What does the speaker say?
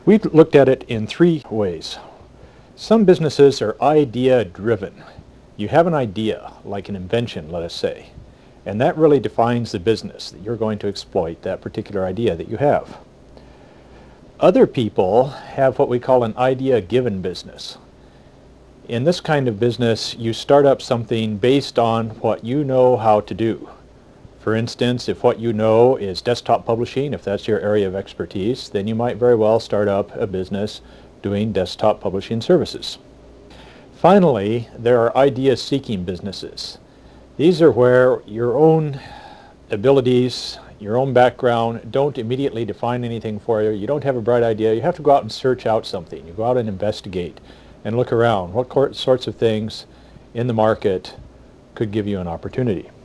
We've looked at it in three ways. Some businesses are idea-driven. You have an idea, like an invention, let us say, and that really defines the business that you're going to exploit, that particular idea that you have. Other people have what we call an idea-given business. In this kind of business, you start up something based on what you know how to do. For instance, if what you know is desktop publishing, if that's your area of expertise, then you might very well start up a business doing desktop publishing services. Finally, there are idea-seeking businesses. These are where your own abilities, your own background don't immediately define anything for you. You don't have a bright idea. You have to go out and search out something. You go out and investigate and look around. What sorts of things in the market could give you an opportunity?